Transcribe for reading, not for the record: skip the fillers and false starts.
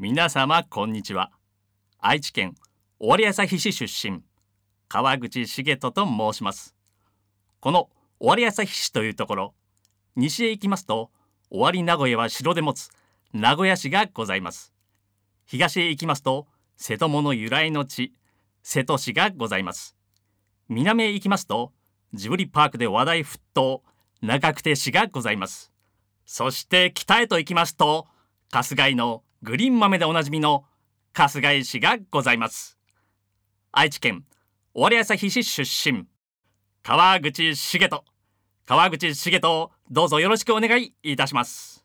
皆様こんにちは。愛知県尾張旭市出身、川口茂人と申します。この尾張旭市というところ、西へ行きますと尾張名古屋は城で持つ名古屋市がございます。東へ行きますと瀬戸物由来の地、瀬戸市がございます。南へ行きますとジブリパークで話題沸騰、長久手市がございます。そして北へと行きますと春日井のグリーン豆でおなじみの春日井市がございます。愛知県尾張旭市出身、川口茂人をどうぞよろしくお願いいたします。